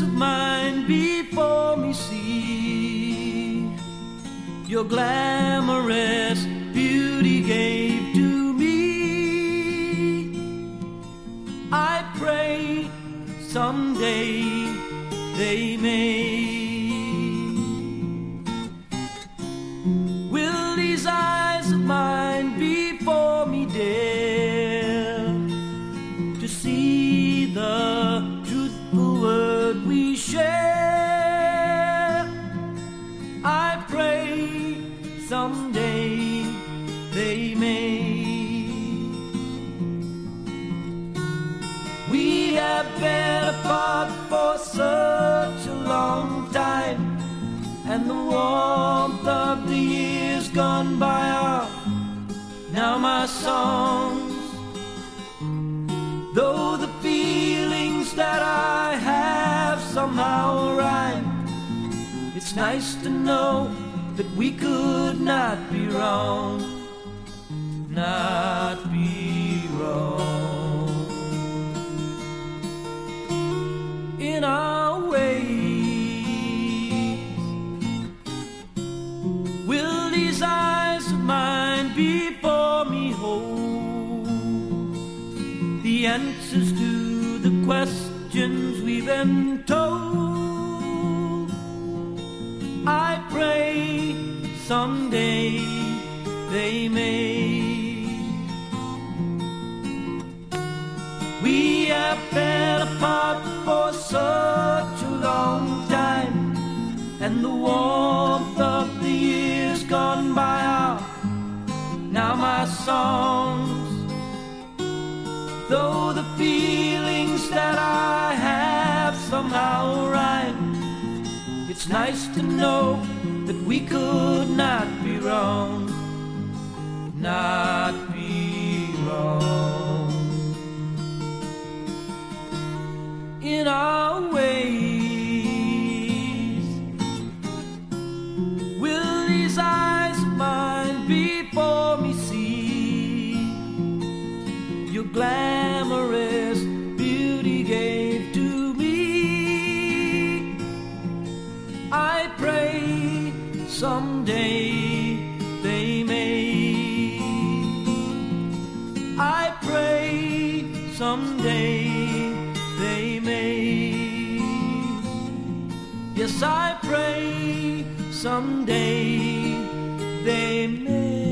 of mine before me see. Your glamorous beauty gave to me. I pray someday they may. Will these eyes of mine before me dare to see the truthful word we share? I pray someday they may. We have been apart for such a long time, and the warmth of the years gone by are now my songs. Though the feelings that I have somehow rhyme, it's nice to know that we could not be wrong, not be wrong. In our ways, will these eyes of mine before me hold the answers to the questions we've been told? I pray someday they may. We have been apart for such a long time, and the warmth of the years gone by are now my songs. Though the feelings that I have somehow rhyme, it's nice to know that we could not be wrong, not be wrong. In our ways, will these eyes of mine before me see your glamorous beauty gave to me? I pray someday they may. I pray someday they may. Yes, I pray someday they may.